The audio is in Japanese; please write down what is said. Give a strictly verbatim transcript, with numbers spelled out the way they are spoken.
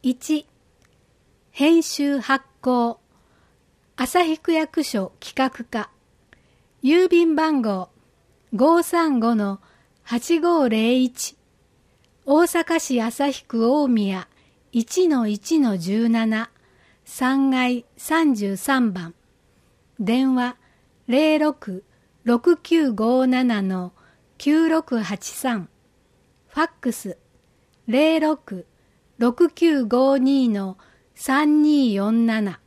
いち、編集発行旭区役所企画課郵便番号 ごーさんごのはちごーぜろいち 大阪市旭区大宮 いちのいちのじゅうなな さんがいさんじゅうさんばん電話 ゼロろく ろくきゅうごななのきゅうろくはちさん ファックス ゼロろく ろくきゅうごにのさんにーよんなな